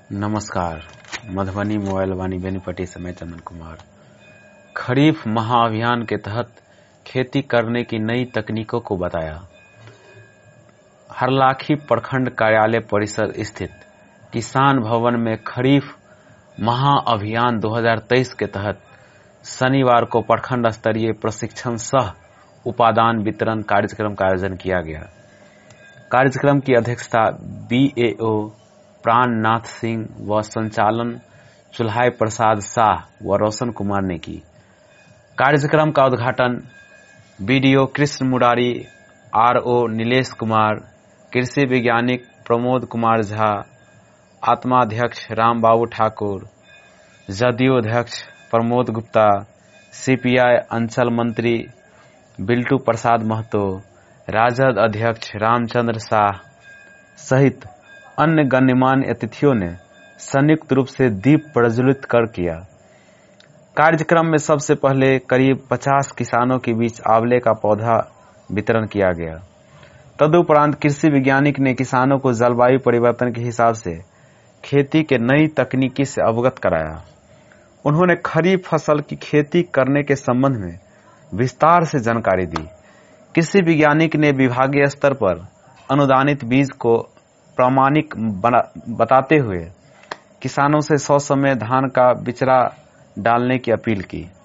नमस्कार। मधुबनी मोबाइल वाणी बेनीपट्टी से मैं चंदन कुमार। खरीफ महाअभियान के तहत खेती करने की नई तकनीकों को बताया। हरलाखी प्रखंड कार्यालय परिसर स्थित किसान भवन में खरीफ महाअभियान 2023 के तहत शनिवार को प्रखंड स्तरीय प्रशिक्षण सह उपादान वितरण कार्यक्रम का आयोजन किया गया। कार्यक्रम की अध्यक्षता BAO प्राणनाथ सिंह व संचालन चुल्हाई प्रसाद शाह व रोशन कुमार ने की। कार्यक्रम का उद्घाटन BDO कृष्ण मुरारी, RO नीलेश कुमार, कृषि वैज्ञानिक प्रमोद कुमार झा, आत्माध्यक्ष रामबाबू ठाकुर, जदयू अध्यक्ष प्रमोद गुप्ता, CPI अंचल मंत्री बिल्टू प्रसाद महतो, राजद अध्यक्ष रामचंद्र शाह सहित अन्य गण्यमान्य अतिथियों ने संयुक्त रूप से दीप प्रज्वलित कर किया। कार्यक्रम में सबसे पहले करीब 50 किसानों के बीच आंवले का पौधा वितरण किया गया। तदुपरांत कृषि वैज्ञानिक ने किसानों को जलवायु परिवर्तन के हिसाब से खेती के नई तकनीकी से अवगत कराया। उन्होंने खरीफ फसल की खेती करने के संबंध में विस्तार से जानकारी दी। कृषि वैज्ञानिक ने विभागीय स्तर पर अनुदानित बीज को प्रामाणिक बताते हुए किसानों से 100 समय धान का बिचड़ा डालने की अपील की।